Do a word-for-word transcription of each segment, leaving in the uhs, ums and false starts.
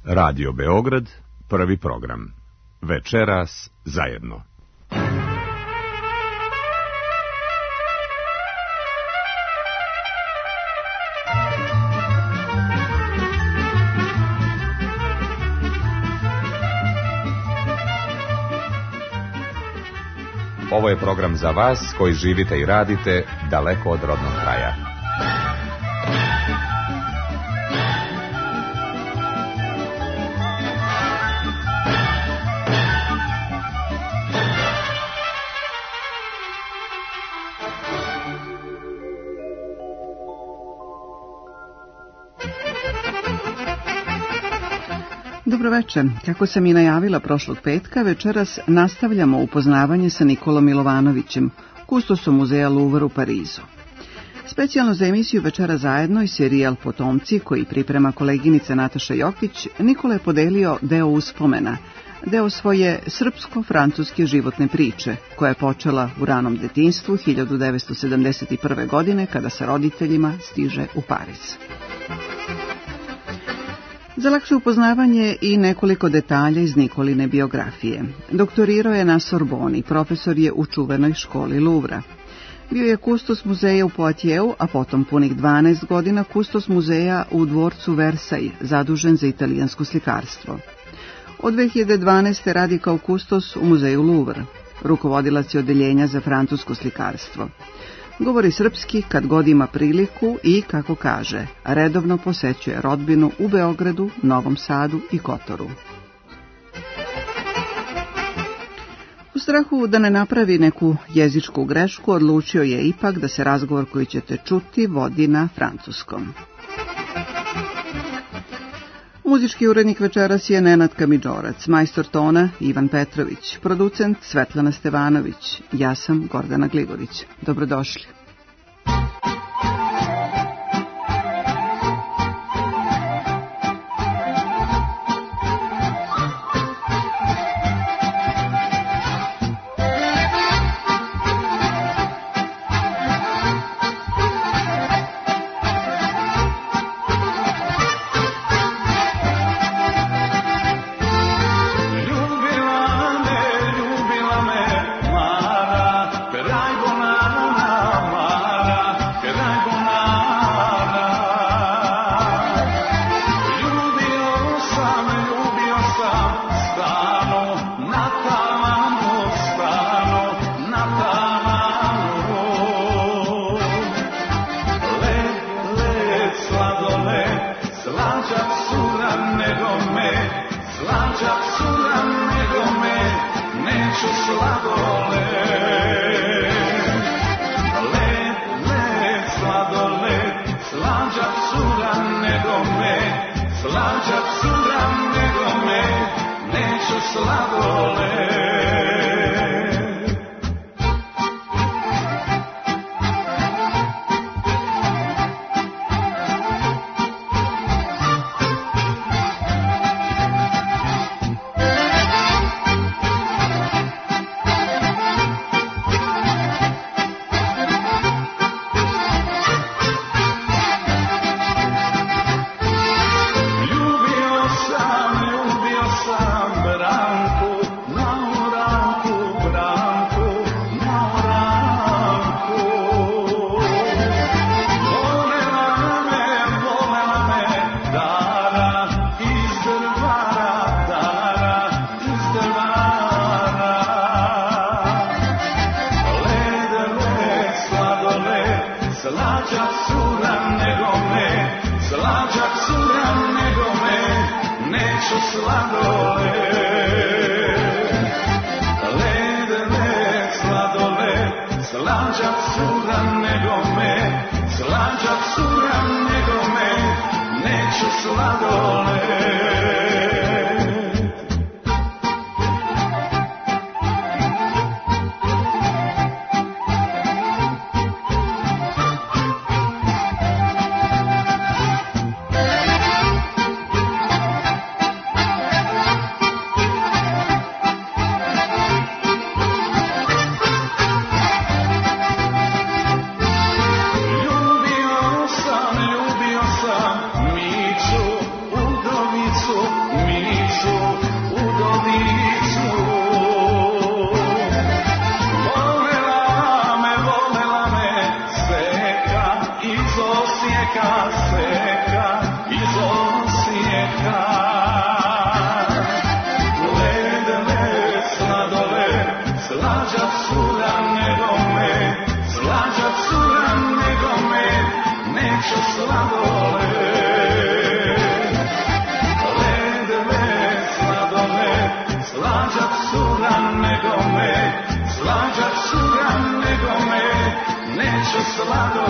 Radio Beograd, prvi program. Večeras zajedno. Ovo je program za vas koji živite i radite daleko od rodnog kraja. Dobro večer. Kako sam i najavila prošlog petka, večeras nastavljamo upoznavanje sa Nikolom Milovanovićem, kustosom muzeja Louvre u Parizu. Specijalno za emisiju Večera zajedno i serijal Potomci, koji priprema koleginica Nataša Jokić, Nikola je podelio deo uspomena, deo svoje srpsko-francuske životne priče, koja je počela u ranom detinjstvu hiljadu devetsto sedamdeset prve. godine, kada sa roditeljima stiže u Pariz. Za lakše upoznavanje i nekoliko detalja iz Nikoline biografije. Doktorirao je na Sorboni, profesor je u čuvenoj školi Louvra. Bio je kustos muzeja u Poitiers, a potom punih dvanaest godina kustos muzeja u dvorcu Versailles, zadužen za italijansko slikarstvo. Od dve hiljade dvanaeste. radi kao kustos u muzeju Louvre. Rukovodilac je odeljenja za francusko slikarstvo. Govori srpski kad god ima priliku i, kako kaže, redovno posećuje rodbinu u Beogradu, Novom Sadu i Kotoru. U strahu da ne napravi neku jezičku grešku, odlučio je ipak da se razgovor koji ćete čuti vodi na francuskom. Muzički urednik večeras je Nenad Kamidžorac, majstor tona Ivan Petrović, producent Svetlana Stevanović, ja sam Gordana Gligorić. Dobrodošli.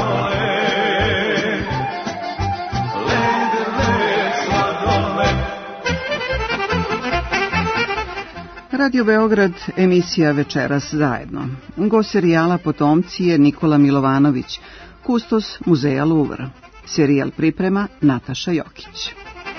Radio Beograd, emisija Večeras zajedno. Gost serijala Potomci je Nikola Milovanović, kustos muzeja Louvre. Serijal priprema Nataša Jokić.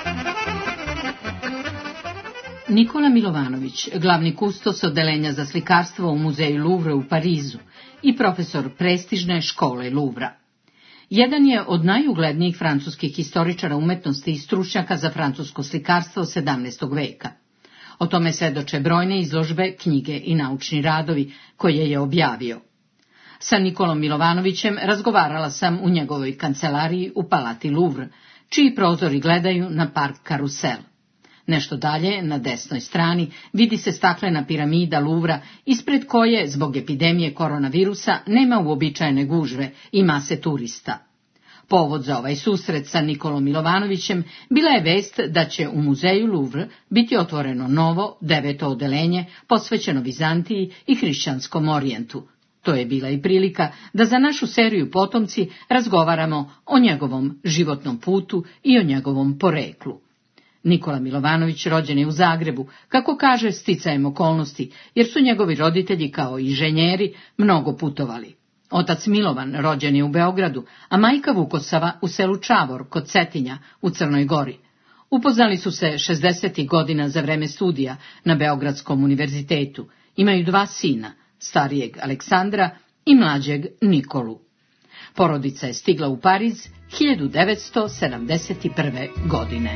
Nikola Milovanović, glavni kustos odeljenja za slikarstvo u muzeju Louvre u Parizu i profesor prestižne škole Louvra. Jedan je od najuglednijih francuskih historičara umetnosti i stručnjaka za francusko slikarstvo sedamnaestog veka. O tome svedoče brojne izložbe, knjige i naučni radovi koje je objavio. Sa Nikolom Milovanovićem razgovarala sam u njegovoj kancelariji u Palati Louvre, čiji prozori gledaju na park Karusel. Nešto dalje, na desnoj strani, vidi se staklena piramida Louvra, ispred koje, zbog epidemije koronavirusa, nema uobičajene gužve i mase turista. Povod za ovaj susret sa Nikolom Milovanovićem bila je vest da će u muzeju Louvre biti otvoreno novo, deveto odeljenje posvećeno Vizantiji i hrišćanskom orijentu. To je bila i prilika da za našu seriju Potomci razgovaramo o njegovom životnom putu i o njegovom poreklu. Nikola Milovanović rođen je u Zagrebu, kako kaže sticajem okolnosti, jer su njegovi roditelji kao inženjeri mnogo putovali. Otac Milovan rođen je u Beogradu, a majka Vukosava u selu Čavor kod Cetinja u Crnoj Gori. Upoznali su se šezdesetih godina za vreme studija na Beogradskom univerzitetu. Imaju dva sina, starijeg Aleksandra i mlađeg Nikolu. Porodica je stigla u Pariz hiljadu devetsto sedamdeset prve. godine.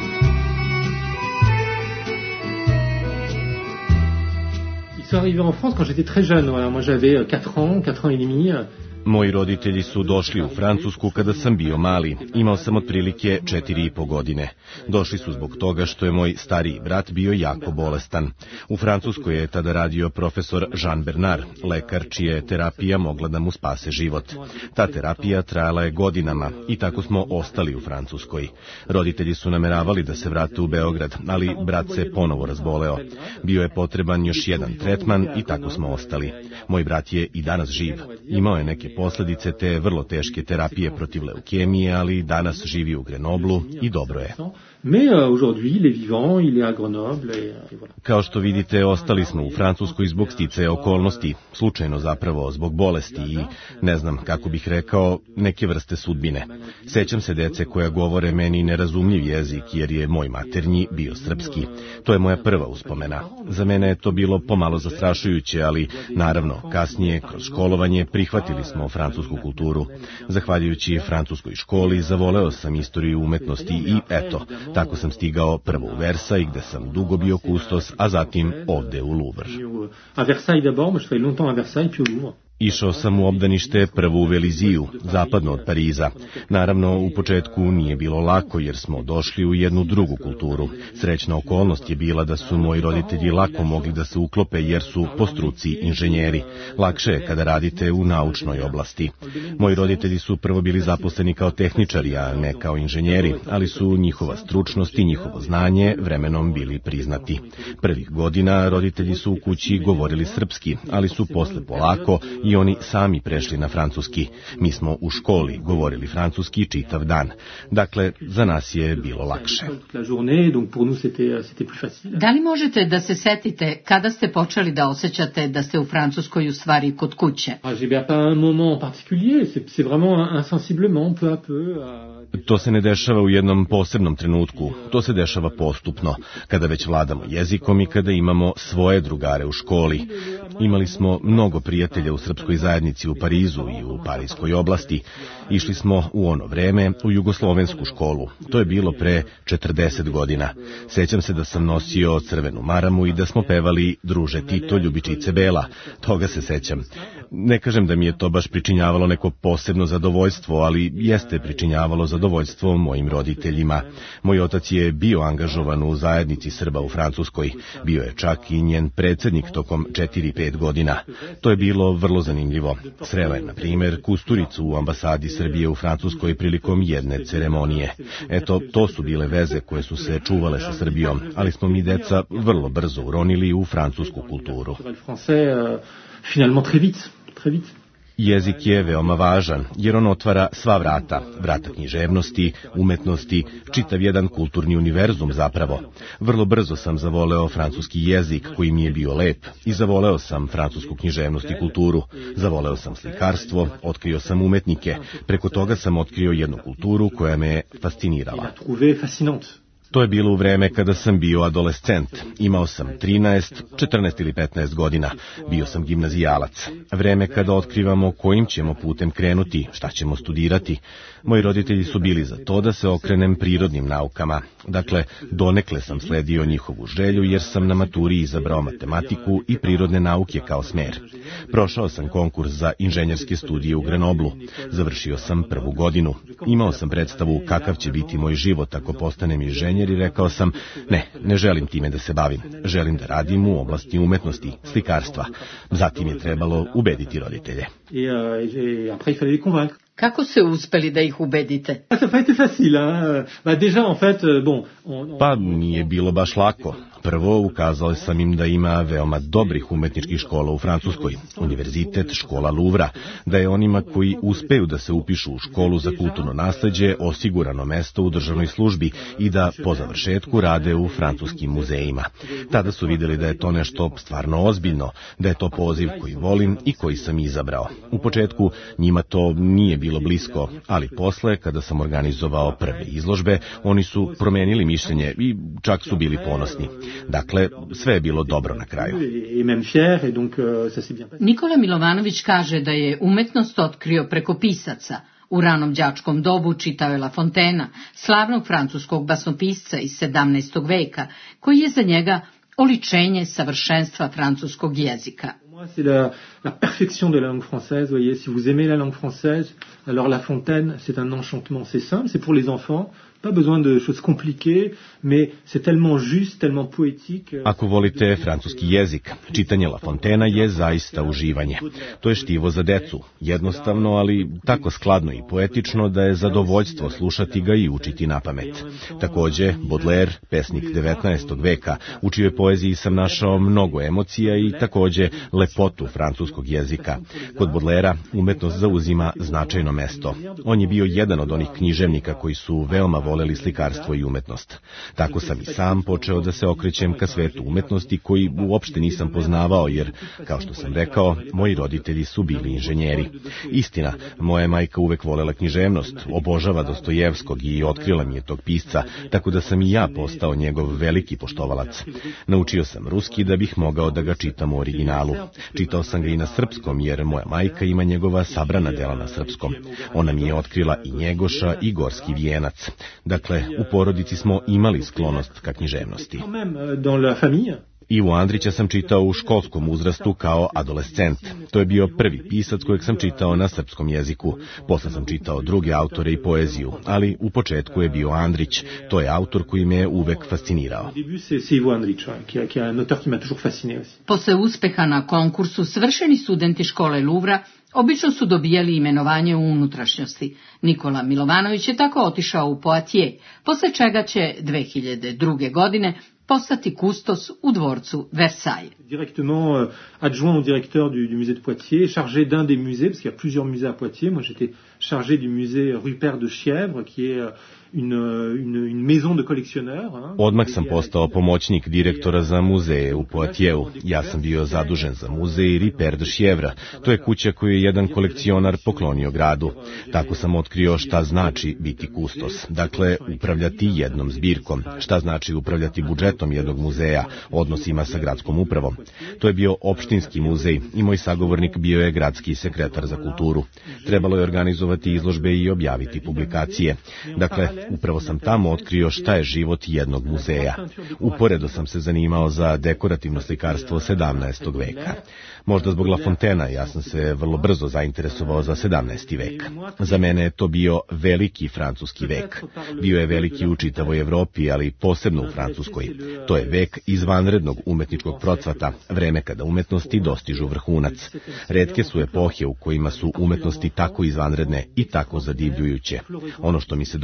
Ils sont arrivés en France quand j'étais très jeune. Voilà. Moi j'avais quatre ans, quatre ans et demi. Moji roditelji su došli u Francusku kada sam bio mali. Imao sam otprilike četiri i po godine. Došli su zbog toga što je moj stariji brat bio jako bolestan. U Francuskoj je tada radio profesor Jean Bernard, lekar čija je terapija mogla da mu spase život. Ta terapija trajala je godinama i tako smo ostali u Francuskoj. Roditelji su nameravali da se vrate u Beograd, ali brat se ponovo razboleo. Bio je potreban još jedan tretman i tako smo ostali. Moj brat je i danas živ. Imao je neke posljedice te vrlo teške terapije protiv leukemije, ali danas živi u Grenoblu i dobro je. Kao što vidite, ostali smo u Francuskoj zbog sticaja okolnosti, slučajno zapravo zbog bolesti i, ne znam kako bih rekao, neke vrste sudbine. Sećam se dece koja govore meni nerazumljiv jezik, jer je moj maternji bio srpski. To je moja prva uspomena. Za mene je to bilo pomalo zastrašujuće, ali naravno, kasnije, kroz školovanje, prihvatili smo francusku kulturu. Zahvaljujući francuskoj školi, zavoleo sam istoriju umetnosti i eto, tako sam stigao prvo u Versaj, gde sam dugo bio kustos, a zatim ovde u Louvre. Išao sam u obdanište prvo u Veliziju, zapadno od Pariza. Naravno, u početku nije bilo lako jer smo došli u jednu drugu kulturu. Srećna okolnost je bila da su moji roditelji lako mogli da se uklope jer su po struci inženjeri. Lakše je kada radite u naučnoj oblasti. Moji roditelji su prvo bili zaposleni kao tehničari, a ne kao inženjeri, ali su njihova stručnost i njihovo znanje vremenom bili priznati. Prvih godina roditelji su u kući govorili srpski, ali su posle polako i oni sami prešli na francuski. Mi smo u školi govorili francuski čitav dan. Dakle, za nas je bilo lakše. Da li možete da se setite kada ste počeli da osjećate da ste u Francuskoj u stvari kod kuće? To se ne dešava u jednom posebnom trenutku, to se dešava postupno, kada već vladamo jezikom i kada imamo svoje drugare u školi. Imali smo mnogo prijatelja u srpskoj zajednici u Parizu i u Parijskoj oblasti. Išli smo u ono vreme u jugoslovensku školu. To je bilo pre četrdeset godina. Sećam se da sam nosio crvenu maramu i da smo pevali Druže Tito, ljubičice bela. Toga se sećam. Ne kažem da mi je to baš pričinjavalo neko posebno zadovoljstvo, ali jeste pričinjavalo zadovoljstvo mojim roditeljima. Moj otac je bio angažovan u zajednici Srba u Francuskoj. Bio je čak i njen predsjednik tokom četiri pet godina. To je bilo vrlo zanimljivo. Sreo je, na primjer, Kusturicu u ambasadi Srbije u Francuskoj prilikom jedne ceremonije. Eto, to su bile veze koje su se čuvale sa Srbijom, ali smo mi deca vrlo brzo uronili u francusku kulturu. Jezik je veoma važan, jer on otvara sva vrata, vrata književnosti, umetnosti, čitav jedan kulturni univerzum zapravo. Vrlo brzo sam zavoleo francuski jezik koji mi je bio lep i zavoleo sam francusku književnost i kulturu. Zavoleo sam slikarstvo, otkrio sam umetnike, preko toga sam otkrio jednu kulturu koja me fascinirala. To je bilo u vreme kada sam bio adolescent. Imao sam trinaest, četrnaest ili petnaest godina. Bio sam gimnazijalac. Vreme kada otkrivamo kojim ćemo putem krenuti, šta ćemo studirati. Moji roditelji su bili za to da se okrenem prirodnim naukama. Dakle, donekle sam sledio njihovu želju jer sam na maturi izabrao matematiku i prirodne nauke kao smer. Prošao sam konkurs za inženjerske studije u Grenoblu. Završio sam prvu godinu. Imao sam predstavu kakav će biti moj život ako postanem inženjer i rekao sam, ne, ne želim time da se bavim. Želim da radim u oblasti umetnosti, slikarstva. Zatim je trebalo ubediti roditelje. Kako se uspeli da ih ubedite? Pa nije bilo baš lako. Prvo, ukazao sam im da ima veoma dobrih umetničkih škola u Francuskoj, univerzitet, škola Louvra, da je onima koji uspeju da se upišu u školu za kulturno nasleđe osigurano mesto u državnoj službi i da po završetku rade u francuskim muzejima. Tada su vidjeli da je to nešto stvarno ozbiljno, da je to poziv koji volim i koji sam izabrao. U početku njima to nije bilo blisko, ali posle, kada sam organizovao prve izložbe, oni su promenili mišljenje i čak su bili ponosni. Dakle, sve je bilo dobro na kraju. Nikola Milovanović kaže da je umetnost otkrio preko pisaca. U ranom đačkom dobu čitao je La Fontainea, slavnog francuskog basnopisca iz sedamnaestog veka, koji je za njega oličenje savršenstva francuskog jezika. C'est la, la perfection de la langue française. Voyez, si vous aimez la langue française, alors La Fontaine, c'est un enchantement. C'est simple, c'est pour les enfants. Pas besoin de choses compliquées, mais c'est tellement juste, tellement poétique. Ako volite francuski jezik, čitanje La Fontainea je zaista uživanje. To je štivo za decu, jednostavno, ali tako skladno i poetično da je zadovoljstvo slušati ga i učiti napamet. Takođe, Baudelaire, pesnik devetnaestog veka, u čijoj poeziji sam našao mnogo emocija i takođe lepotu francuskog jezika. Kod Baudelairea umetnost zauzima značajno mesto. On je bio jedan od onih književnika koji su veoma voleli slikarstvo i umetnost. Tako sam i sam počeo da se okrećem ka svetu umetnosti koji uopšte nisam poznavao jer, kao što sam rekao, moji roditelji su bili inženjeri. Istina, moja majka uvek volela književnost, obožava Dostojevskog i otkrila mi je tog pisca, tako da sam i ja postao njegov veliki poštovalac. Naučio sam ruski da bih mogao da ga čitam u originalu. Čitao sam ga i na srpskom jer moja majka ima njegova sabrana dela na srpskom. Ona mi je otkrila i Njegoša i Gorski vijenac. Dakle, u porodici smo imali sklonost ka književnosti. Ivu Andrića sam čitao u školskom uzrastu kao adolescent. To je bio prvi pisac kojeg sam čitao na srpskom jeziku. Posle sam čitao druge autore i poeziju, ali u početku je bio Andrić. To je autor koji me je uvek fascinirao. Posle uspeha na konkursu svršeni studenti škole Louvra obično su dobijali imenovanje u unutrašnjosti. Nikola Milovanović je tako otišao u Poitiers, posle čega će dve hiljade druge. godine postati kustos u dvorcu Versailles. Directement euh, adjoint au directeur du, du musée de Poitiers, chargé d'un des musées, parce qu'il y a plusieurs musées à Poitiers. Moi, j'étais chargé du musée Rupert de Chièvre, qui est une, une, une maison de collectionneurs. Hein. Odmah sam postao pomoćnik direktora za muzeje u Poitiesu. Ja sam bio zadužen za muzej Rupert de Chièvre. To je kuća koju je jedan kolekcionar poklonio gradu. Tako sam otkrio šta znači biti kustos. Dakle, upravljati jednom zbirkom. Šta znači upravljati budžetom jednog muzeja, odnosima sa gradskom upravom. To je bio opštinski muzej i moj sagovornik bio je gradski sekretar za kulturu. Trebalo je organizovati izložbe i objaviti publikacije. Dakle, upravo sam tamo otkrio šta je život jednog muzeja. Uporedo sam se zanimao za dekorativno slikarstvo sedamnaestog veka. Možda zbog La Fontainea ja sam se vrlo brzo zainteresovao za sedamnaesti vek. Za mene je to bio veliki francuski vek. Bio je veliki u čitavoj Evropi, ali posebno u Francuskoj. To je vek izvanrednog umetničkog procvata, vreme kada umetnosti dostižu vrhunac. Retke su epohe u kojima su umetnosti tako izvanredne i tako zadivljujuće. Ono što mi se dopalo u Francuskoj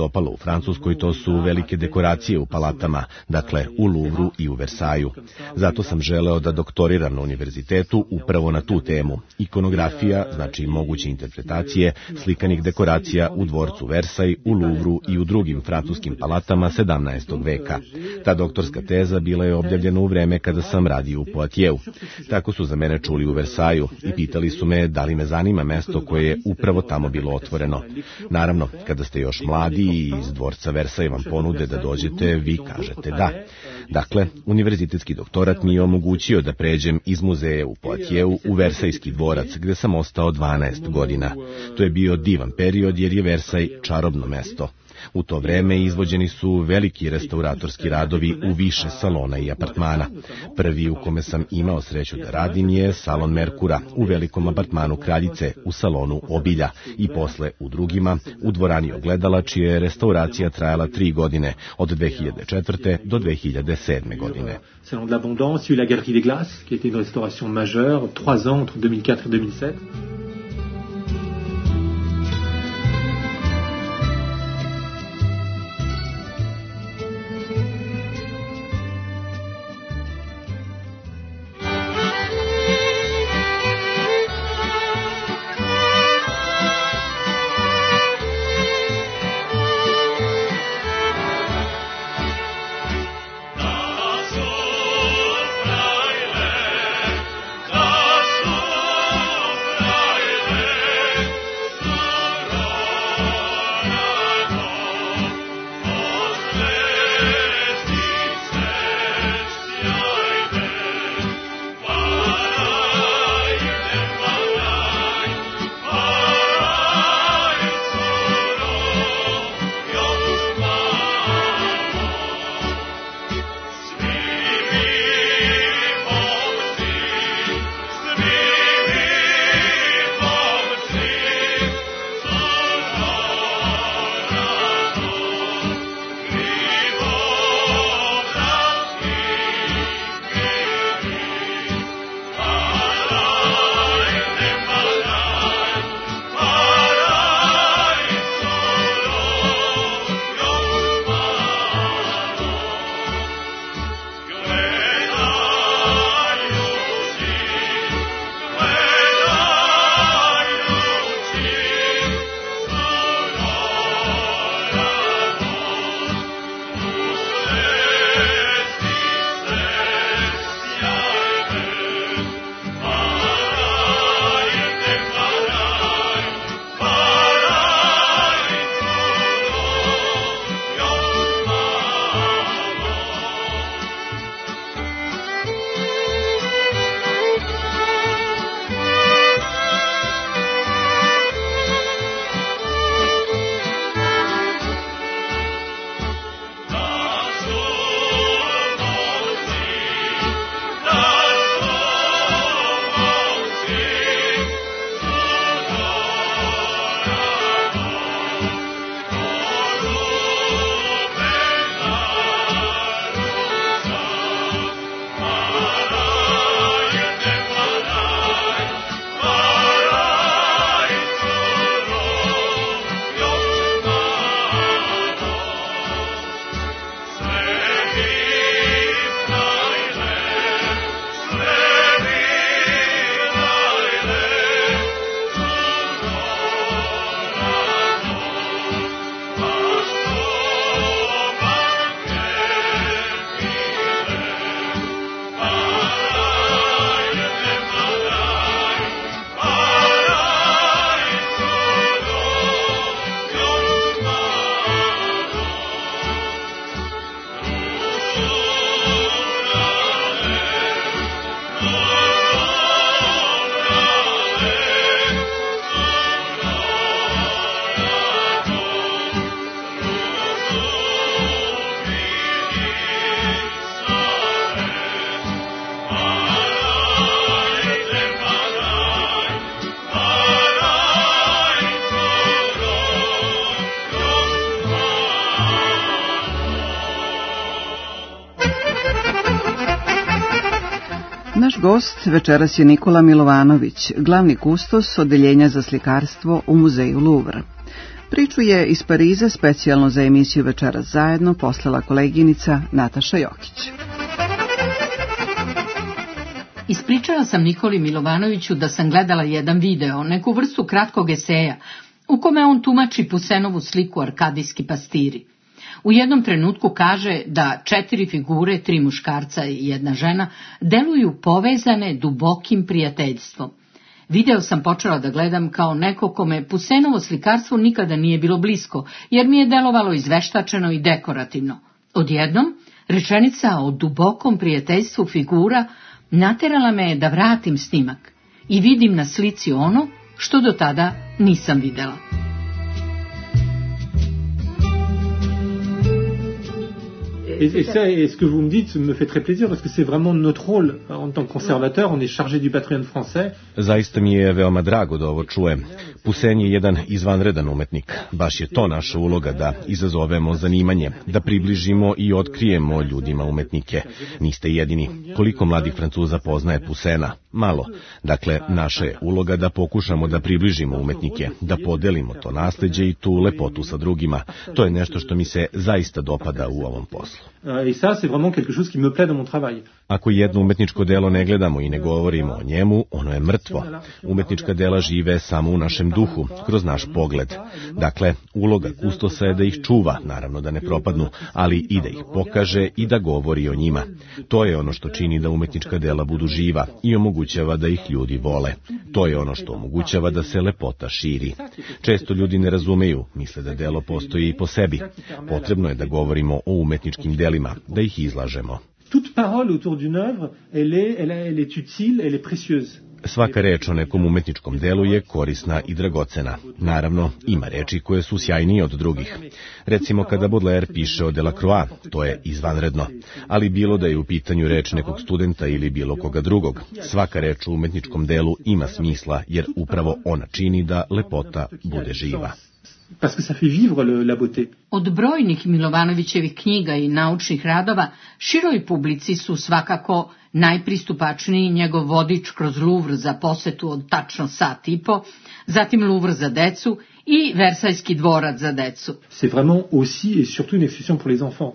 Francuskoj to su velike dekoracije u palatama, dakle u Louvru i u Versaju. Zato sam želeo da doktoriram na univerzitetu upravo na tu temu. Ikonografija, znači moguće interpretacije slikanih dekoracija u dvorcu Versaj, u Louvru i u drugim francuskim palatama sedamnaestog veka. Ta doktorska teza bila je objavljena u vreme kada sam radio u Poitiers. Tako su za mene čuli u Versaju i pitali su me da li me zanima mesto koje je upravo tamo bilo otvoreno. Naravno, kada ste još mladi i iz dvorca Versaj vam ponude da dođete, vi kažete da. Dakle, univerzitetski doktorat mi je omogućio da pređem iz muzeja u Poitieru u Versajski dvorac, gde sam ostao dvanaest godina. To je bio divan period jer je Versaj čarobno mesto. U to vreme izvođeni su veliki restauratorski radovi u više salona i apartmana. Prvi u kome sam imao sreću da radim je salon Merkura u velikom apartmanu Kraljice u salonu Obilja i posle u drugima u dvorani Ogledala, čija je restauracija trajala tri godine, od dve hiljade četvrte do dve hiljade sedme godine. Salon de l'Abondance, la Galerie des Glaces, qui était une restauration majeure, trois ans entre deux mille quatre et deux mille sept. Naš gost večeras je Nikola Milovanović, glavni kustos Odeljenja za slikarstvo u muzeju Louvre. Priču je iz Pariza specijalno za emisiju Večeras zajedno poslala koleginica Nataša Jokić. Ispričala sam Nikoli Milovanoviću da sam gledala jedan video, neku vrstu kratkog eseja, u kome on tumači Pusenovu sliku Arkadijski pastiri. U jednom trenutku kaže da četiri figure, tri muškarca i jedna žena, deluju povezane dubokim prijateljstvom. Video sam počela da gledam kao neko kome Pusenovo slikarstvo nikada nije bilo blisko, jer mi je delovalo izveštačeno i dekorativno. Odjednom, rečenica o dubokom prijateljstvu figura naterala me da vratim snimak i vidim na slici ono što do tada nisam videla. Et, et ça, et ce que vous me dites me fait très plaisir parce que c'est vraiment notre rôle en tant que conservateur, on est chargé du patrimoine français. Zaista mi je veoma drago da ovo čujem. Poussin je jedan izvanredan umetnik. Baš je to naša uloga da izazovemo zanimanje, da približimo i otkrijemo ljudima umetnike. Niste jedini. Koliko mladih Francuza poznaje Poussina? Malo. Dakle, naša je uloga da pokušamo da približimo umetnike, da podelimo to nasleđe i tu lepotu sa drugima. To je nešto što mi se zaista dopada u ovom poslu. Et ça, c'est vraiment quelque chose qui me plaît dans mon travail. Ako jedno umetničko delo ne gledamo i ne govorimo o njemu, ono je mrtvo. Umetnička dela žive samo u našem duhu, kroz naš pogled. Dakle, uloga kustosa je da ih čuva, naravno da ne propadnu, ali i da ih pokaže i da govori o njima. To je ono što čini da umetnička dela budu živa i omogućava da ih ljudi vole. To je ono što omogućava da se lepota širi. Često ljudi ne razumeju, misle da delo postoji i po sebi. Potrebno je da govorimo o umetničkim delima, da ih izlažemo. Toute parole autour d'une œuvre, elle est, elle, elle est utile, elle est précieuse. Svaka reč o nekom umetničkom delu je korisna i dragocena. Naravno, ima reči koje su sjajnije od drugih. Recimo kada Baudelaire piše o Delacroix, to je izvanredno. Ali bilo da je u pitanju reč nekog studenta ili bilo koga drugog, svaka reč u umetničkom delu ima smisla jer upravo ona čini da lepota bude živa. Parce que ça fait vivre le, la beauté. Od brojnih Milovanovićevih knjiga i naučnih radova široj publici su svakako najpristupačniji njegov vodič kroz Louvre za posetu od tačno sat i po, zatim Louvre za decu i Versajski dvorac za decu. C'est vraiment aussi et surtout une exposition pour les enfants.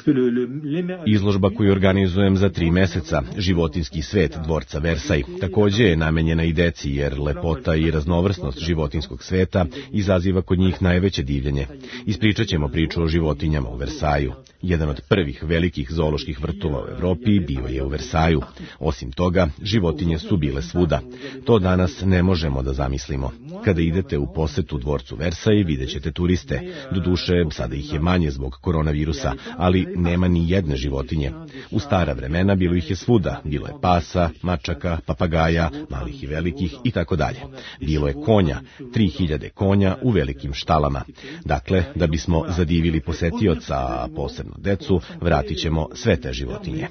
Izložba koju organizujem za tri meseca, Životinski svet dvorca Versaj, takođe je namenjena i deci jer lepota i raznovrsnost životinskog sveta izaziva kod njih najveće divljenje. Ispričat ćemo priču o životinjama u Versaju. Jedan od prvih velikih zooloških vrtova u Evropi bio je u Versaju. Osim toga, životinje su bile svuda. To danas ne možemo da zamislimo. Kada idete u posetu dvorcu Versaj, vidjet ćete turiste. Doduše, sada ih je manje zbog koronavirusa, ali nema ni jedne životinje. U stara vremena bilo ih je svuda, bilo je pasa, mačaka, papagaja, malih i velikih i tako dalje. Bilo je konja, tri hiljade konja u velikim štalama. Dakle, da bismo zadivili posetioca, a posebno decu, vratit ćemo sve te životinje.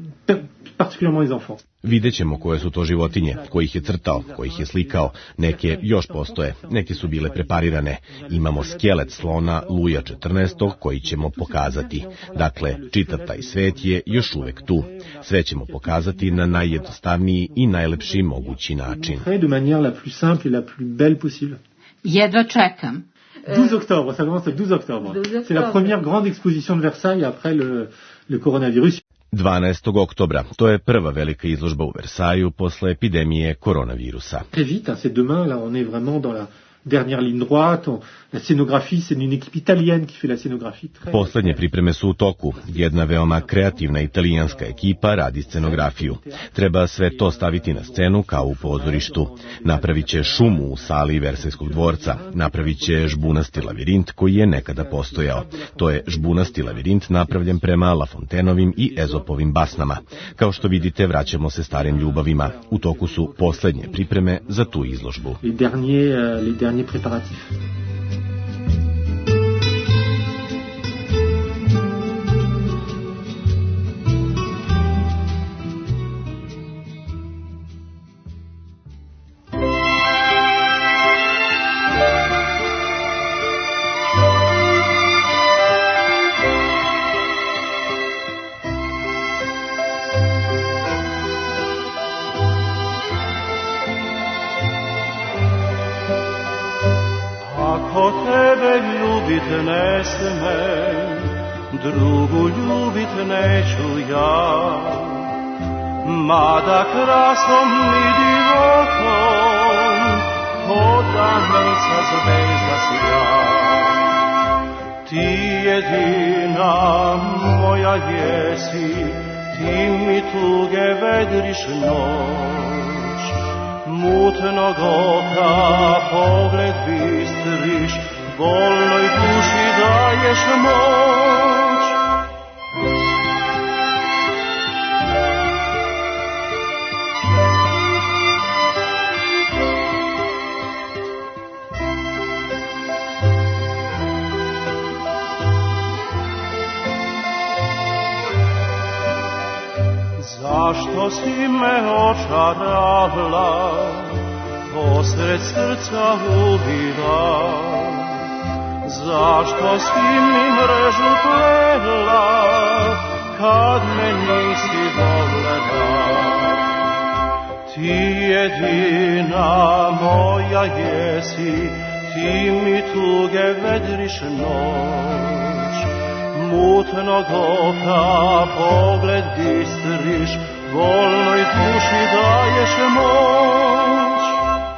Vidjet ćemo koje su to životinje, ko ih je crtao, ko ih je slikao, neke još postoje, neke su bile preparirane. Imamo skelet slona Luja četrnaestog koji ćemo pokazati. Dakle, čitav taj svet je još uvek tu. Sve ćemo pokazati na najjednostavniji i najlepši mogući način. Jedva čekam. douze octobre, ça commence le douze octobre. C'est la première grande exposition de Versailles après le, le coronavirus. dvanaestog oktobra. To je prva velika izložba u Versaju posle epidemije koronavirusa. Très vite, c'est demain, là, on est vraiment dans la dernière ligne droite. On, la scénographie, c'est une équipe italienne qui fait la scénographie. Très... Poslednje pripreme su u toku. Jedna veoma kreativna italijanska ekipa radi scenografiju. Treba sve to staviti na scenu kao u pozorištu. Napravit će šumu u sali Versajskog dvorca. Napravit će žbunasti lavirint koji je nekada postojao. To je žbunasti lavirint napravljen prema La Fontaineovim i Ezopovim basnama. Kao što vidite, vraćamo se starim ljubavima. U toku su poslednje pripreme za tu izložbu. Les derniers, les derniers préparatifs. ne smem, drugu ljubit neću ja, mada krasom i divotom, ko danica zvezda sja. Ti jedina moja jesi, ti mi tuge vedriš noć, mutnog oka pogled bistriš, bolnoj duši daješ moć. Zašto si me očarala, posred srca ubila? Zašto si mi mrežu plela, kad me nisi voljela? Ti jedina moja jesi, ti mi tuge vedriš noć, mutnog oka pogled bistriš, volnoj duši daješ moć.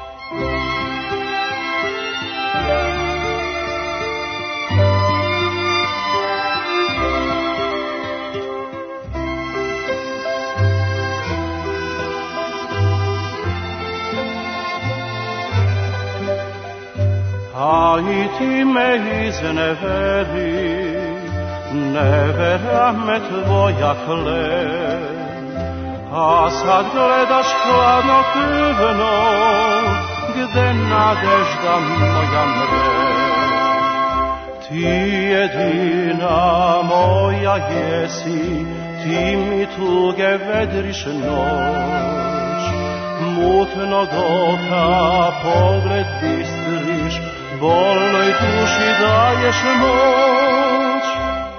A i ti me izneveri, nevera me tvoja hle, a sad gledaš hladno krvno, gde nadežda moja mre. Ti jedina moja jesi, ti mi tuge vedriš noć, mutnog oka pogled bistriš, bolnoj duši daješ moć.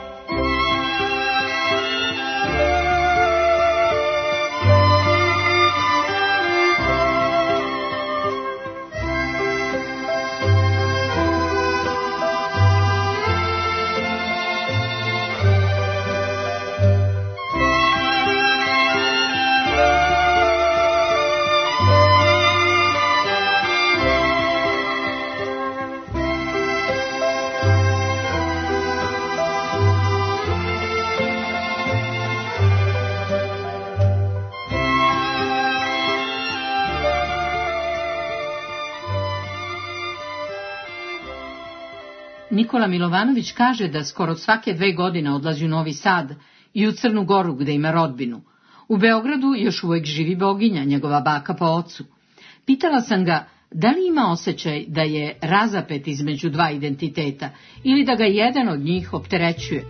Nikola Milovanović kaže da skoro svake dve godine odlazi u Novi Sad i u Crnu Goru gde ima rodbinu. U Beogradu još uvijek živi boginja, njegova baka po ocu. Pitala sam ga da li ima osjećaj da je razapet između dva identiteta ili da ga jedan od njih opterećuje.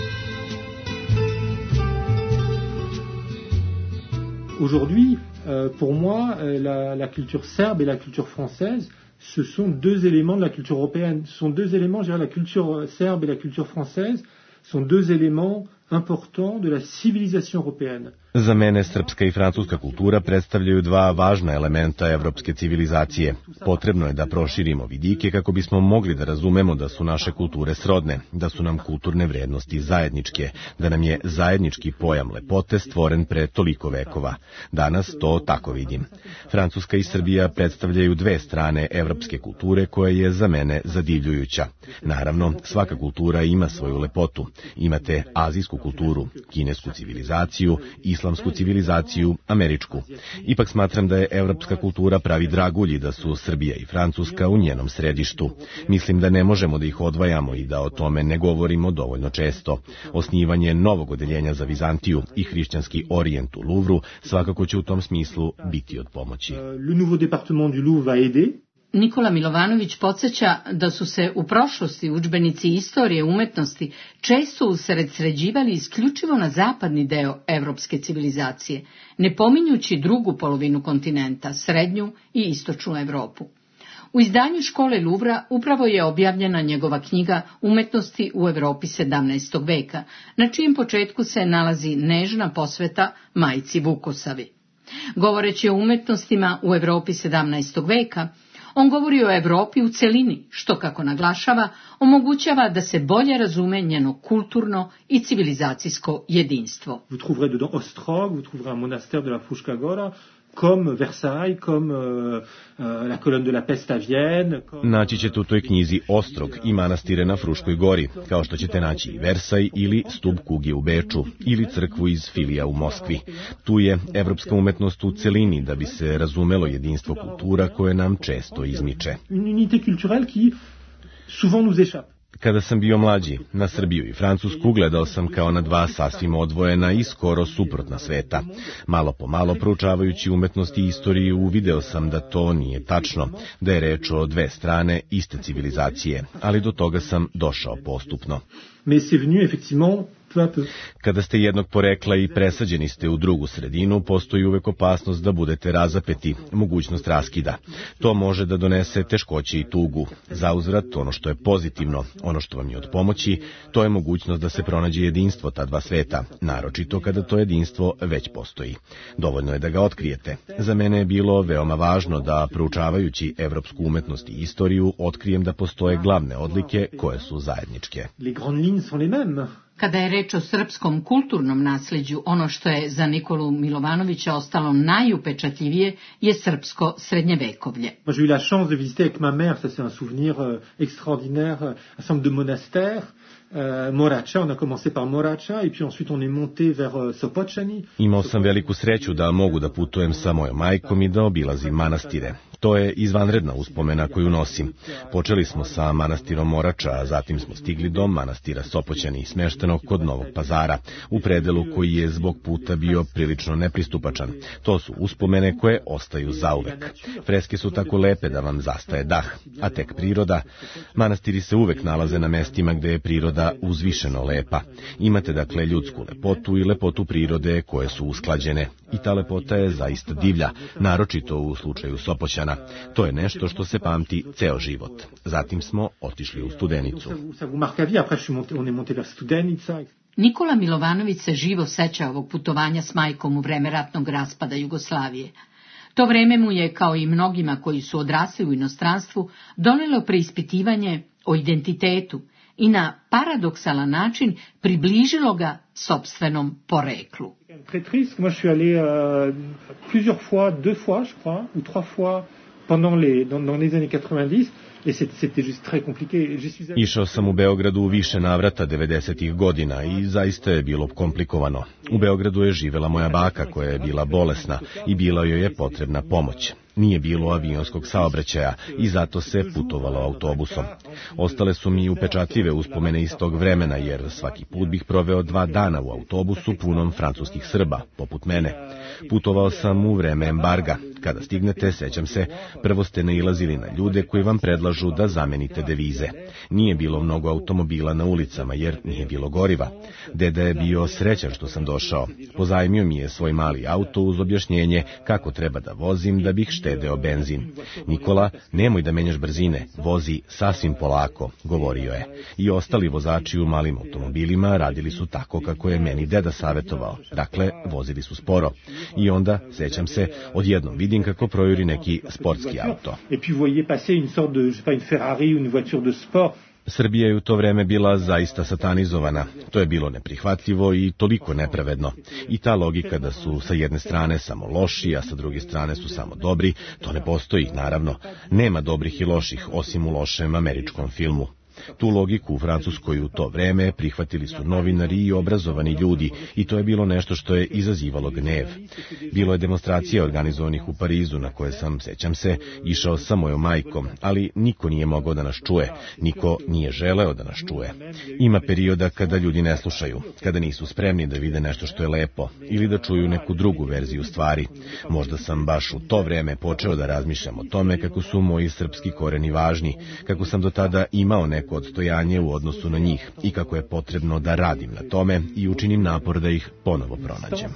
Aujourd'hui, euh, pour moi, la, la culture serbe et la culture française, ce sont deux éléments de la culture européenne. Ce sont deux éléments, je dirais, la culture serbe et la culture française sont deux éléments importants de la civilisation européenne. Za mene srpska i francuska kultura predstavljaju dva važna elementa evropske civilizacije. Potrebno je da proširimo vidike kako bismo mogli da razumemo da su naše kulture srodne, da su nam kulturne vrednosti zajedničke, da nam je zajednički pojam lepote stvoren pre toliko vekova. Danas to tako vidim. Francuska i Srbija predstavljaju dve strane evropske kulture koja je za mene zadivljujuća. Naravno, svaka kultura ima svoju lepotu. Imate azijsku kulturu, kinesku civilizaciju, islamsku civilizaciju, američku. Ipak smatram da je evropska kultura pravi dragulj i da su Srbija i Francuska u njenom središtu. Mislim da ne možemo da ih odvajamo i da o tome ne govorimo dovoljno često. Osnivanje novog odeljenja za Vizantiju i hrišćanski orijent u Luvru svakako će u tom smislu biti od pomoći. Le nouveau département du Louvre va aider. Nikola Milovanović podsjeća da su se u prošlosti udžbenici istorije umetnosti često usredsređivali isključivo na zapadni deo evropske civilizacije, ne pominjući drugu polovinu kontinenta, srednju i istočnu Evropu. U izdanju Škole Luvra upravo je objavljena njegova knjiga Umetnosti u Evropi sedamnaestog veka, na čijem početku se nalazi nežna posveta majci Vukosavi. Govoreći o umetnostima u Evropi sedamnaestog veka, On govori o Evropi u celini, što, kako naglašava, omogućava da se bolje razume njeno kulturno i civilizacijsko jedinstvo. Vous trouverez dedans Ostrog, vous trouverez un monastère de la Fruška Gora, comme Versailles, comme euh, la colonne de la peste à Vienne. Comme... Naći ćete u toj knjizi Ostrog i manastire na Fruškoj gori, kao što ćete naći i Versaj ili stup kuge u Beču ili crkvu iz Filija u Moskvi. Tu je evropska umetnost u celini da bi se razumelo jedinstvo kultura koje nam često izmiče. Une unité culturelle qui souvent nous échappe. Kada sam bio mlađi, na Srbiju i Francusku gledao sam kao na dva sasvim odvojena i skoro suprotna sveta. Malo po malo, proučavajući umetnost i istoriju, uvideo sam da to nije tačno, da je reč o dve strane iste civilizacije, ali do toga sam došao postupno. Mais c'est venu effectivement peu à peu. Kada ste jednog porekla i presađeni ste u drugu sredinu, postoji uvek opasnost da budete razapeti, mogućnost raskida. To može da donese teškoće i tugu. Zauzvrat, ono što je pozitivno, ono što vam je od pomoći, to je mogućnost da se pronađe jedinstvo ta dva sveta, naročito kada to jedinstvo već postoji. Dovoljno je da ga otkrijete. Za mene je bilo veoma važno da, proučavajući evropsku umetnost i istoriju, otkrijem da postoje glavne odlike koje su zajedničke. Les grandes lignes sont les mêmes. Kada je reč o srpskom kulturnom nasleđu, ono što je za Nikolu Milovanovića ostalo najupečatljivije je srpsko srednjevekovlje. Moi j'ai eu la chance de visiter avec ma mère, ça c'est un souvenir euh, extraordinaire, un certain nombre de monastères. Euh, Morača, on a commencé par Morača et puis ensuite on est monté vers euh, Sopoćani. Imao sam veliku sreću da mogu da putujem sa mojom majkom i da obilazim manastire. To je izvanredna uspomena koju nosim. Počeli smo sa manastirom Morača, a zatim smo stigli do manastira Sopoćani, smeštenog kod Novog Pazara, u predelu koji je zbog puta bio prilično nepristupačan. To su uspomene koje ostaju zauvek. Freske su tako lepe da vam zastaje dah, a tek priroda. Manastiri se uvek nalaze na mestima gde je priroda uzvišeno lepa. Imate dakle ljudsku lepotu i lepotu prirode koje su usklađene. I ta lepota je zaista divlja, naročito u slučaju Sopoćana. To je nešto što se pamti ceo život. Zatim smo otišli u Studenicu. Nikola Milovanović se živo seća ovog putovanja s majkom u vreme ratnog raspada Jugoslavije. To vreme mu je, kao i mnogima koji su odrasli u inostranstvu, donelo preispitivanje o identitetu i na paradoksalan način približilo ga sopstvenom poreklu. Très triste, moi je suis allé euh, plusieurs fois, deux fois je crois, ou trois fois pendant les dans, dans les années quatre-vingt-dix. Išao sam u Beogradu u više navrata devedesetih godina i zaista je bilo komplikovano. U Beogradu je živela moja baka koja je bila bolesna i bila joj je potrebna pomoć. Nije bilo avionskog saobraćaja i zato se putovalo autobusom. Ostale su mi upečatljive uspomene iz tog vremena, jer svaki put bih proveo dva dana u autobusu punom francuskih Srba, poput mene. Putovao sam u vreme embarga. Kada stignete, sećam se, prvo ste nailazili na ljude koji vam predlažu da zamenite devize. Nije bilo mnogo automobila na ulicama, jer nije bilo goriva. Deda je bio srećan što sam došao. Pozajmio mi je svoj mali auto uz objašnjenje kako treba da vozim da bih štedeo benzin. Nikola, nemoj da menjaš brzine, vozi sasvim polako, govorio je. I ostali vozači u malim automobilima radili su tako kako je meni deda savetovao. Dakle, vozili su sporo. I onda, sećam se, odjednom vidim kako projuri neki sportski auto. Srbija je u to vreme bila zaista satanizovana. To je bilo neprihvatljivo i toliko nepravedno. I ta logika da su sa jedne strane samo loši, a sa druge strane su samo dobri, to ne postoji, naravno. Nema dobrih i loših, osim u lošem američkom filmu. Tu logiku u Francuskoj u to vreme prihvatili su novinari i obrazovani ljudi i to je bilo nešto što je izazivalo gnev. Bilo je demonstracija organizovanih u Parizu na koje sam, sećam se, išao sa mojom majkom, ali niko nije mogao da nas čuje, niko nije želeo da nas čuje. Ima perioda kada ljudi ne slušaju, kada nisu spremni da vide nešto što je lepo ili da čuju neku drugu verziju stvari. Možda sam baš u to vreme počeo da razmišljam o tome kako su moji srpski koreni važni, kako sam do tada imao neko odstojanje u odnosu na njih i kako je potrebno da radim na tome i učinim napor da ih ponovo pronađem.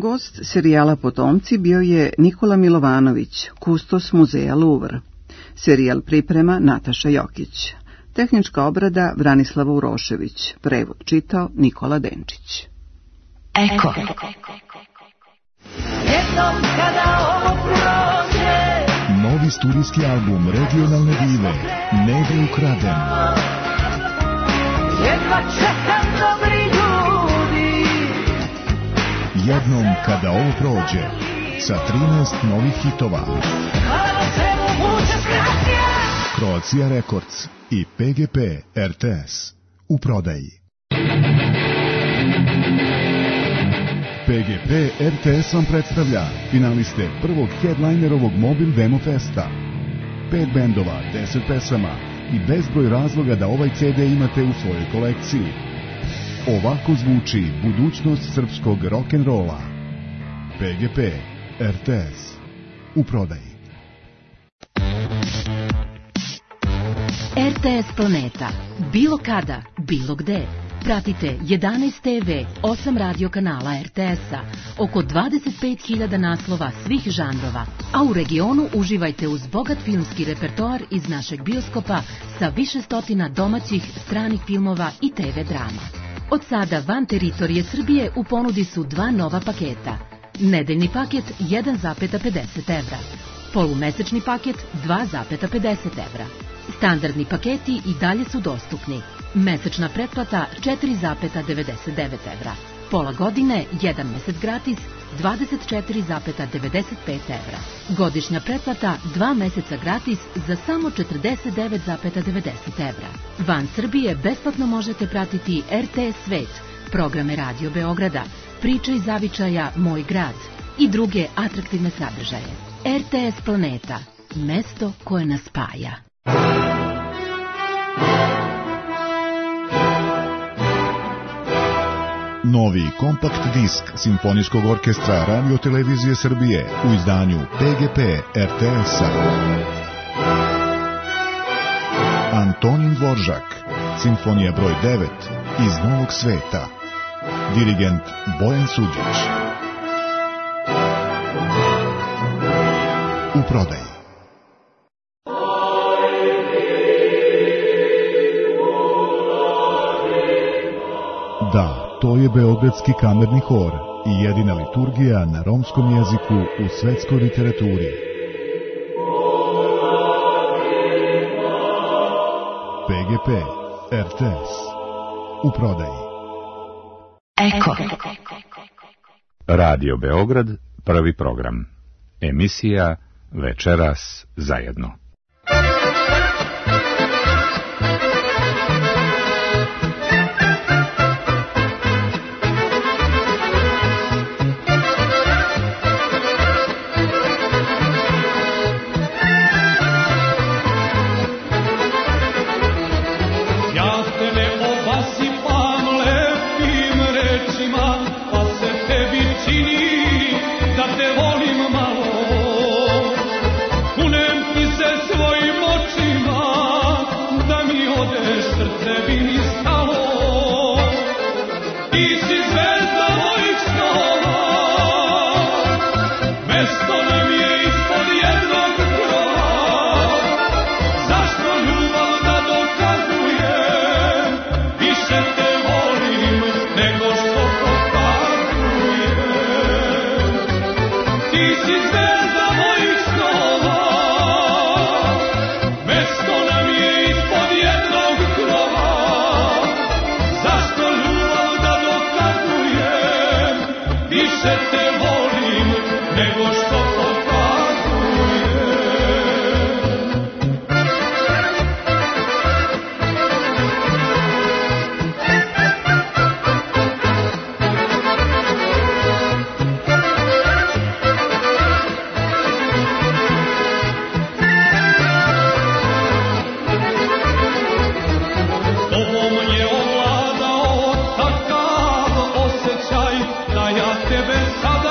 Gost serijala Potomci bio je Nikola Milovanović, kustos muzeja Louvre. Serijal priprema Nataša Jokić. Tehnička obrada Branislava Urošević. Prevod čitao Nikola Denčić. Eko. Jednom kada ovo prođe. Novi studijski album regionalne dive Negde ukraden. Jedva čekam dobri ljudi. Jednom kada ovo prođe. Sa trinaest novih hitova. Croatia Records i P G P R T S u prodaji. P G P R T S vam predstavlja finaliste prvog headlinerovog Mobil Demo Festa. Pet bendova, deset pesama i bezbroj razloga da ovaj C D imate u svojoj kolekciji. Ovako zvuči budućnost srpskog rock'n'rolla. P G P R T S u prodaji. R T S Planeta. Bilo kada, bilo gde. Pratite jedanaest T V, osam radio kanala R T S-a, oko dvadeset pet hiljada naslova svih žanrova, a u regionu uživajte uz bogat filmski repertoar iz našeg bioskopa sa više stotina domaćih, stranih filmova i T V drama. Od sada van teritorije Srbije u ponudi su dva nova paketa. Nedeljni paket jedan zarez pedeset evra, polumesečni paket dva zarez pedeset evra. Standardni paketi i dalje su dostupni. Mesečna pretplata četiri zarez devedeset devet evra. Pola godine, jedan mesec gratis, dvadeset četiri zarez devedeset pet evra. Godišnja pretplata, dva meseca gratis za samo četrdeset devet zarez devedeset evra. Van Srbije besplatno možete pratiti R T S Svet, programe Radio Beograda, Priče iz zavičaja Moj grad i druge atraktivne sadržaje. R T S Planeta, mesto koje nas spaja. Novi kompakt disk Simfonijskog orkestra Radio Televizije Srbije u izdanju P G P R T S-a. Antonin Dvoržak, Simfonija broj devet iz Novog sveta. Dirigent Bojan Suđić. U prodaji. Da, to je Beogradski kamerni hor i jedina liturgija na romskom jeziku u svetskoj literaturi. P G P R T S u prodaji. Eko. Radio Beograd, prvi program. Emisija Večeras zajedno. Tebe sad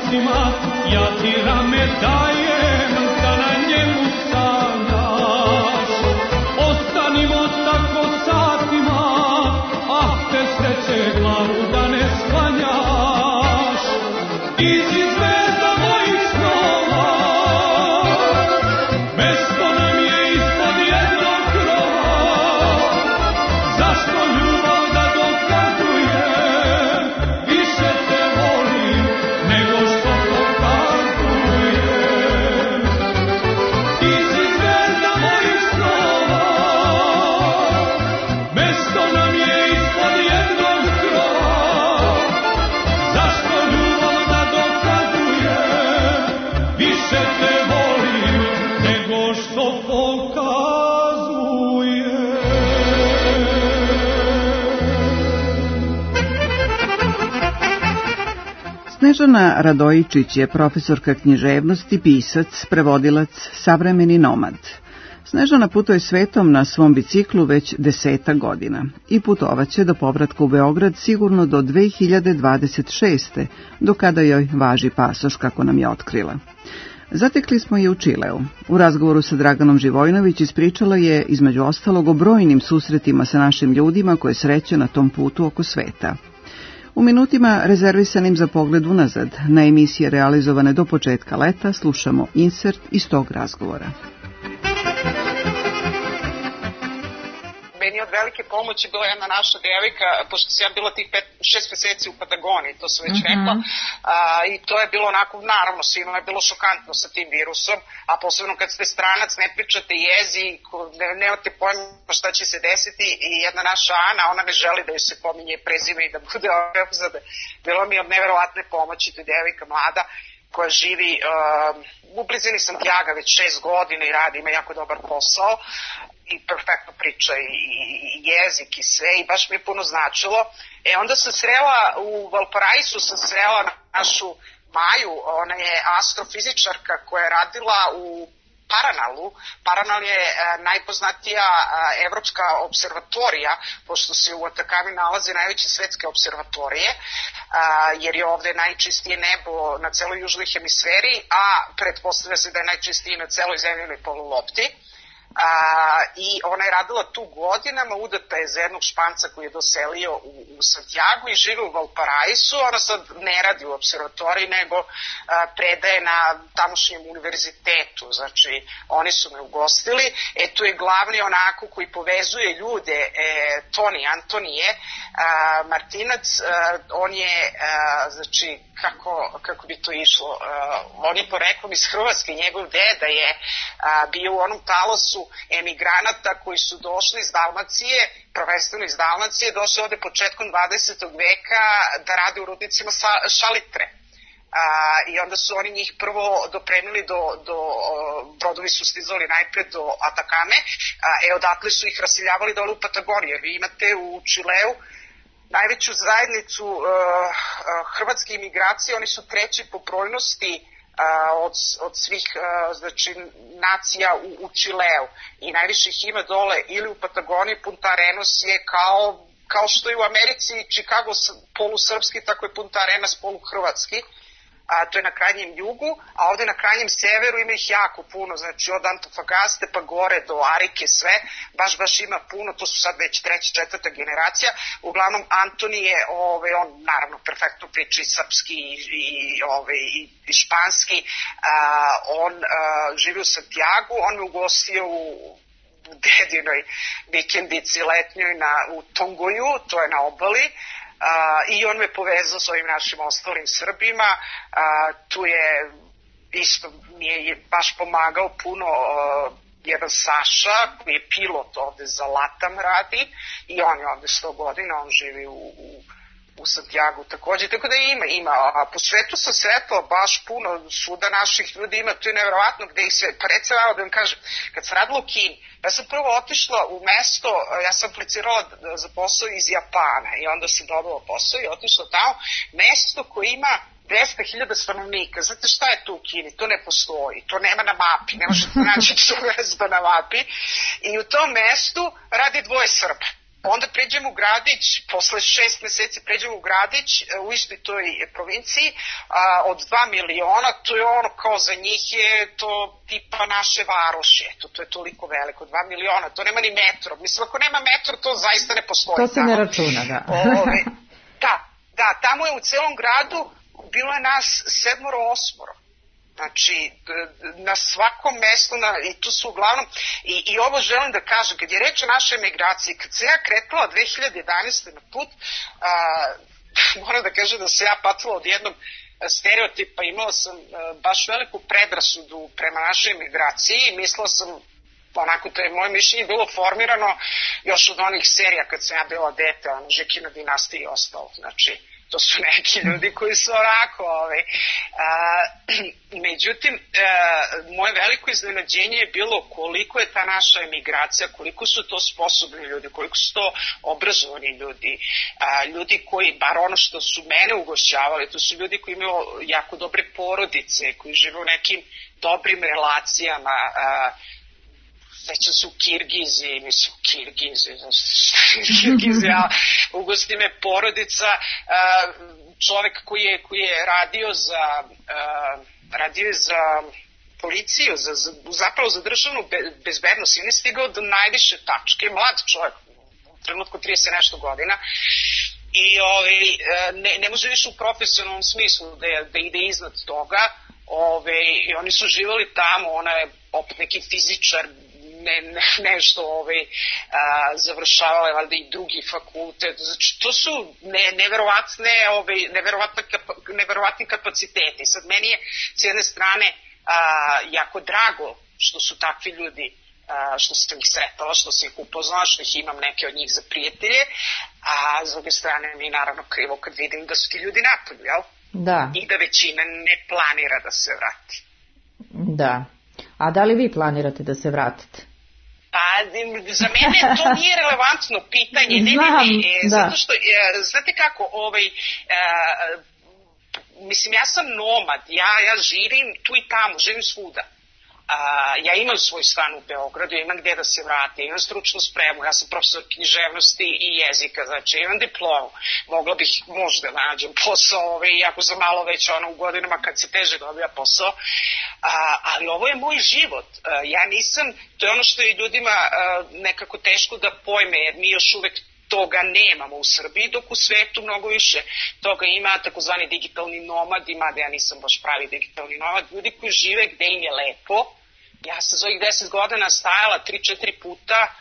prstima, ja ti rame dajem da na njemu sanjaš. Ostanimo tako satima, ah te sreće glavu da ne sklanjaš. Izi zvezda mojih snova, mesto nam je ispod jednog krova. Zašto ljubav da dokazuje, više te volim nego što pokazujem. Izi zvezda mojih snova, mesto nam je ispod jednog krova. Zašto ljubav da dokazuje, više te volim nego što pokazuje. Snežana Radojičić je profesorka književnosti, pisac, prevodilac, savremeni nomad. Snežana putuje svetom na svom biciklu već deseta godina i putovaće do povratka u Beograd sigurno do dve hiljade dvadeset šeste. do kada joj važi pasoš, kako nam je otkrila. Zatekli smo je u Čileu. U razgovoru sa Draganom Živojnović ispričala je, između ostalog, o brojnim susretima sa našim ljudima koje sreće na tom putu oko sveta. U minutima rezervisanim za pogled unazad na emisije realizovane do početka leta slušamo insert iz tog razgovora. Meni od velike pomoći bila jedna naša devojka, pošto sam ja bila tih pet, šest meseci u Patagoniji, to sam već mm-hmm. rekla, a, i to je bilo onako, naravno, svima je bilo šokantno sa tim virusom, a posebno kad ste stranac, ne pričate jezik, ne, nemate pojma šta će se desiti, i jedna naša Ana, ona ne želi da joj se pominje prezime i da bude obzade. Bilo mi od neverovatne pomoći, to je devojka mlada, koja živi uh, u blizini Santiaga već šest godina i radi, ima jako dobar posao i perfektno priča i, i jezik i sve, i baš mi je puno značilo. E onda sam srela u Valparaisu, sam srela našu Maju, ona je astrofizičarka koja je radila u Paranalu. Paranal je e, najpoznatija e, evropska observatorija, pošto se u Atakami nalaze najveće svetske observatorije, e, jer je ovde najčistije nebo na celoj južnoj hemisferi, a pretpostavlja se da je najčistije na celoj zemljinoj polulopti. A, i ona je radila tu godinama, udata je za jednog Španca koji je doselio u, u Santiago i živi u Valparaisu. Ona sad ne radi u observatoriji, nego a, predaje na tamošnjem univerzitetu, znači oni su me ugostili. E tu je glavni onako koji povezuje ljude, e, Toni Antonije, a, Martinac, a, on je, a, znači, kako, kako bi to išlo, a, on je poreklom iz Hrvatske, njegov deda je a, bio u onom talosu emigranata koji su došli iz Dalmacije, prvenstveno iz Dalmacije, došli ovde početkom dvadesetog veka da rade u rudnicima šalitre. A, I onda su oni njih prvo dopremili do, do brodovi su stizali najpred do Atakame, a, e odatle su ih rasiljavali dole u Patagoniju. Vi imate u Čileu najveću zajednicu uh, hrvatske imigracije, oni su treći po brojnosti Od, od svih znači, nacija u, u Čileu, i najviše ih ima dole ili u Patagoniji. Punta Arenas je kao, kao što je u Americi Chicago polusrpski, tako je Punta Arenas poluhrvatski, a to je na krajnjem jugu, a ovde na krajnjem severu ima ih jako puno, znači od Antofagaste pa gore do Arike, sve, baš baš ima puno, to su sad već treća, četvrta generacija. Uglavnom Antoni je, ove, on naravno perfektno priča i srpski i, i, ove, i, i španski, a, on a, živi u Santiagu, on me ugostio u u dedinoj vikendici letnjoj na, u Tongoju, to je na obali. Uh, i on me povezao s ovim našim ostalim Srbima. Uh, tu je isto mi je baš pomagao puno uh, jedan Saša koji je pilot ovde za Latam radi, i on je ovde sto godina, on živi u, u u Santiago takođe, tako da ima, ima, a po svetu sam sretla baš puno, svuda naših ljudi ima, to je nevjerovatno gde ih sve, pa recimo, da vam kažem, kad sam radila u Kini, ja sam prvo otišla u mesto, ja sam aplicirala za posao iz Japana i onda sam dobila posao i otišla tamo, mesto koje ima dvesta hiljada stanovnika. Znate šta je tu u Kini? To ne postoji. To nema na mapi. Ne možete naći to mesto na mapi. I u tom mestu radi dvoje Srba. onda pređemo u Gradić, posle šest meseci pređemo u Gradić, u istoj toj provinciji, a, od dva miliona, to je ono kao za njih je to tipa naše Varoši, eto, to je toliko veliko, dva miliona, to nema ni metro, mislim, ako nema metro, to zaista ne postoji. To se ne računa, da. Ove, da, da, tamo je u celom gradu bilo je nas sedmoro, osmoro. Znači, na svakom mestu, na, i tu su uglavnom, i, i ovo želim da kažem, kad je reč o našoj emigraciji, kad se ja kretala dve hiljade jedanaeste na put, a, moram da kažem da se ja patila od jednog stereotipa, imala sam a, baš veliku predrasudu prema našoj emigraciji i mislila sam, onako, to je moje mišljenje bilo formirano još od onih serija kad sam ja bila dete, ono, Žikina dinastija i ostalo, znači, to su neki ljudi koji su onako, ovaj. A, međutim, a, moje veliko iznenađenje je bilo koliko je ta naša emigracija, koliko su to sposobni ljudi, koliko su to obrazovani ljudi, a, ljudi koji, bar ono što su mene ugošćavali, to su ljudi koji imaju jako dobre porodice, koji žive u nekim dobrim relacijama, a, sećam se u Kirgizi, mislim, Kirgizi, Kirgizi, a ugosti me porodica, čovek koji je, koji je radio za, radio je za policiju, za, za, zapravo za državnu bezbednost i on je stigao do najviše tačke, mlad čovek, u trenutku trideset nešto godina, i ovaj, ne, ne može više u profesionalnom smislu da, da ide iznad toga, ovaj, i oni su živali tamo, ona je opet neki fizičar, ne, ne, nešto ovaj, a, završavala je valjda i drugi fakultet, znači to su ne, neverovatne, ovaj, neverovatne, neverovatni kapaciteti. Sad meni je s jedne strane a, jako drago što su takvi ljudi, a, što sam ih sretala, što sam ih upoznala, što ih imam neke od njih za prijatelje, a s druge strane mi je naravno krivo kad vidim da su ti ljudi napolju, jel? Da. I da većina ne planira da se vrati. Da. A da li vi planirate da se vratite? Pa, za mene to nije relevantno pitanje, ne, ne, ne, zato što, znate kako, ovaj, uh, mislim, ja sam nomad, ja, ja živim tu i tamo, živim svuda. Uh, ja imam svoj stan u Beogradu, imam gde da se vrati, imam stručnu spremu, ja sam profesor književnosti i jezika, znači imam diplomu, mogla bih možda nađem posao, ovaj, iako sam malo već ono, u godinama kad se teže dobija posao, uh, ali ovo je moj život, uh, ja nisam, to je ono što je ljudima uh, nekako teško da pojme, jer mi još uvek toga nemamo u Srbiji, dok u svetu mnogo više toga ima, takozvani digitalni nomadi, mada ja nisam baš pravi digitalni nomad, ljudi koji žive gde im je lepo. Ja sam za ovih deset godina stajala tri, četiri puta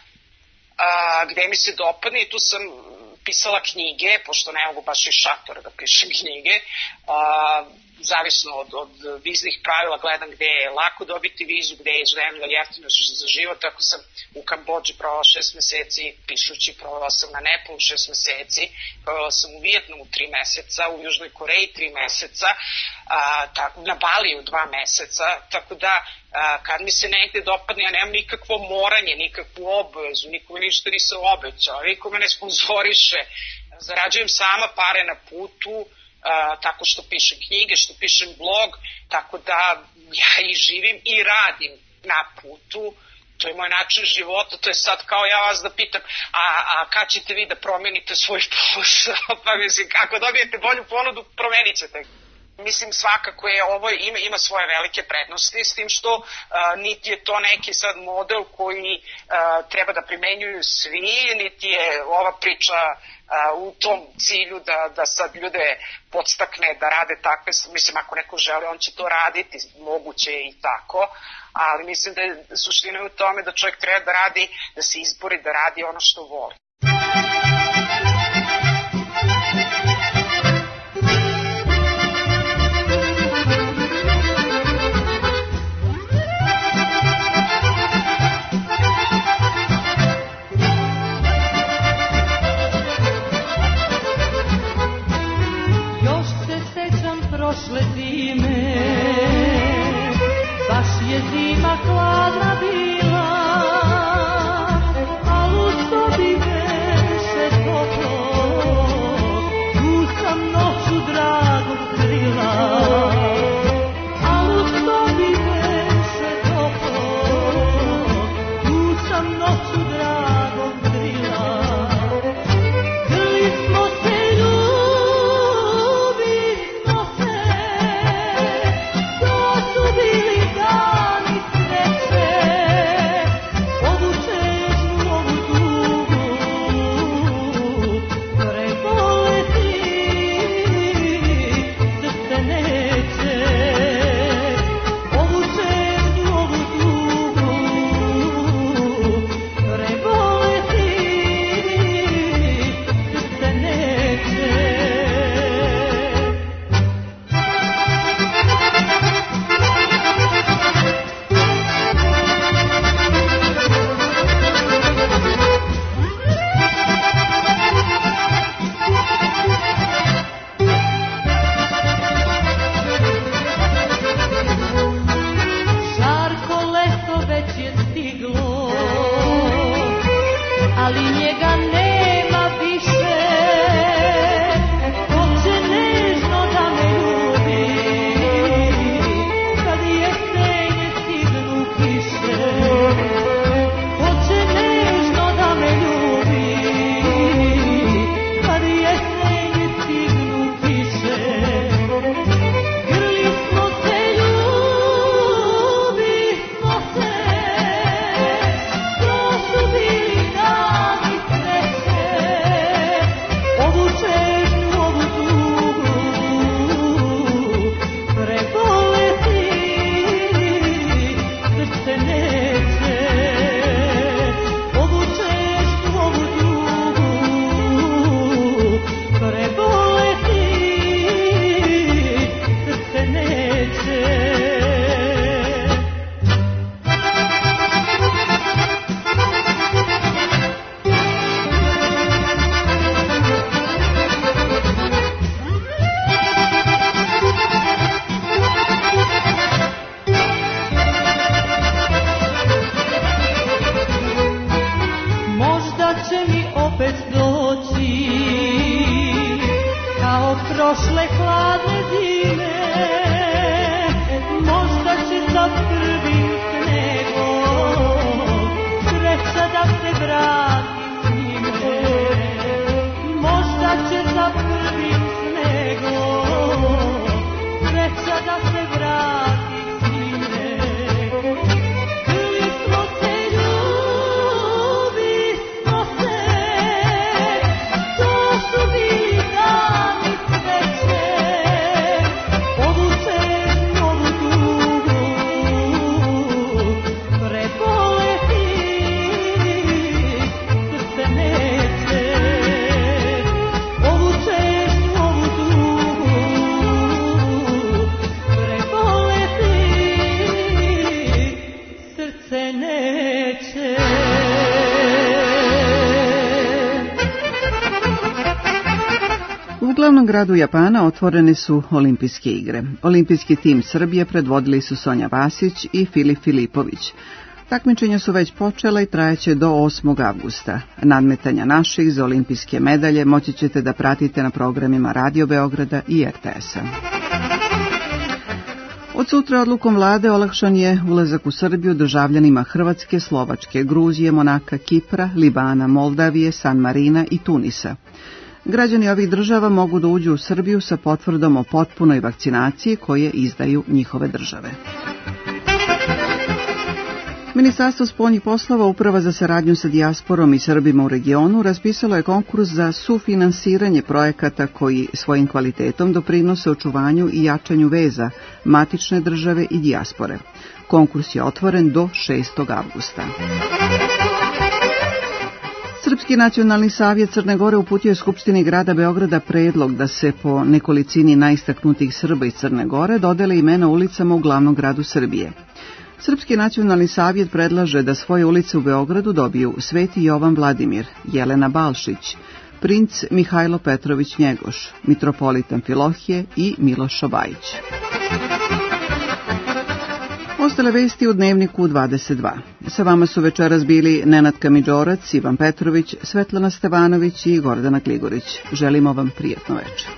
a, gde mi se dopadne i tu sam pisala knjige, pošto ne mogu baš i šatora da pišem knjige, a, zavisno od, od viznih pravila gledam gde je lako dobiti vizu, gde je zemlja jeftino za život. Tako sam u Kambodži provela šest meseci pišući, provela sam na Nepalu šest meseci, provela sam u Vijetnamu tri meseca, u Južnoj Koreji tri meseca, a, tako, na Baliju dva meseca, tako da a, kad mi se negde dopadne, ja nemam nikakvo moranje, nikakvu obavezu, nikome ništa nisam obećala, nikome ne sponzoriše, zarađujem sama pare na putu, Uh, tako što pišem knjige, što pišem blog, tako da ja i živim i radim na putu, to je moj način života, to je sad kao ja vas da pitam, a, a kad ćete vi da promenite svoj posao, pa mislim, ako dobijete bolju ponudu, promenit ćete. Mislim, svakako je ovo, ima, ima svoje velike prednosti, s tim što uh, niti je to neki sad model koji uh, treba da primenjuju svi, niti je ova priča uh, u tom cilju da, da sad ljude podstakne da rade takve, mislim, ako neko želi, on će to raditi, moguće je i tako, ali mislim da je suština u tome da čovjek treba da radi, da se izbori, da radi ono što voli. Prošle zime, baš je zima hladna bila, a u sobi veše toplo, tu sam noću dragog krila, a u sobi veše toplo, tu sam noću dragog krila. hladne zime, možda će sa prvim snegom sreća da se vrati s njime, možda će sa prvim snegom sreća da se vrati s njime. Bili smo se, ljubi smo se, to su bili dani sreće, povučeš novu tugu, preboleti srce neće, povučeš novu tugu, preboleti srce neće. U glavnom gradu Japana otvorene su olimpijske igre. Olimpijski tim Srbije predvodili su Sonja Vasić i Filip Filipović. Takmičenja su već počela i trajaće do osmog avgusta. Nadmetanja naših za olimpijske medalje moći ćete da pratite na programima Radio Beograda i R T S-a. Od sutra odlukom vlade olakšan je ulazak u Srbiju državljanima Hrvatske, Slovačke, Gruzije, Monaka, Kipra, Libana, Moldavije, San Marina i Tunisa. Građani ovih država mogu da uđu u Srbiju sa potvrdom o potpunoj vakcinaciji koje izdaju njihove države. Ministarstvo spoljnih poslova, Uprava za saradnju sa dijasporom i Srbima u regionu, raspisalo je konkurs za sufinansiranje projekata koji svojim kvalitetom doprinose očuvanju i jačanju veza matične države i dijaspore. Konkurs je otvoren do šestog avgusta. Srpski nacionalni savjet Crne Gore uputio je Skupštini grada Beograda predlog da se po nekolicini najistaknutih Srba iz Crne Gore dodele imena ulicama u glavnom gradu Srbije. Srpski nacionalni savjet predlaže da svoje ulice u Beogradu dobiju Sveti Jovan Vladimir, Jelena Balšić, princ Mihajlo Petrović Njegoš, mitropolit Amfilohije i Miloš Šobajić. Ostale vesti u Dnevniku dvadeset dva. Sa vama su večeras bili Nenad Kamidžorac, Ivan Petrović, Svetlana Stevanović i Gordana Kligorić. Želimo vam prijatno večer.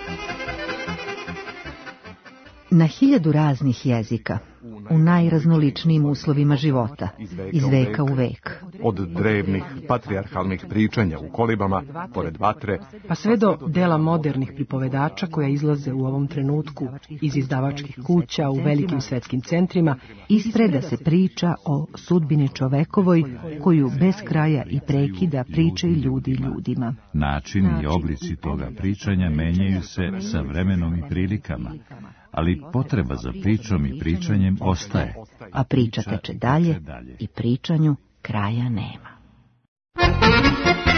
Na hiljadu raznih jezika, u najraznoličnijim uslovima života, iz veka u vek. Od drevnih patrijarhalnih pričanja u kolibama, pored vatre, pa sve do dela modernih pripovedača koja izlaze u ovom trenutku iz izdavačkih kuća u velikim svetskim centrima, ispreda se priča o sudbini čovekovoj koju bez kraja i prekida pričaju ljudi ljudima. Načini i oblici toga pričanja menjaju se sa vremenom i prilikama, ali potreba za pričom i pričanjem ostaje. A priča teče dalje i pričanju kraja nema.